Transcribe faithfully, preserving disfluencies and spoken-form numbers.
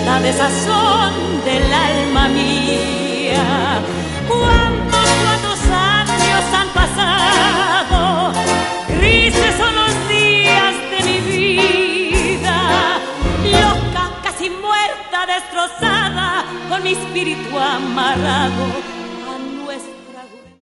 la desazón del alma mía. ¿Cuántos, cuántos años han pasado? Grises son los días de mi vida, loca, casi muerta, destrozada, con mi espíritu amarrado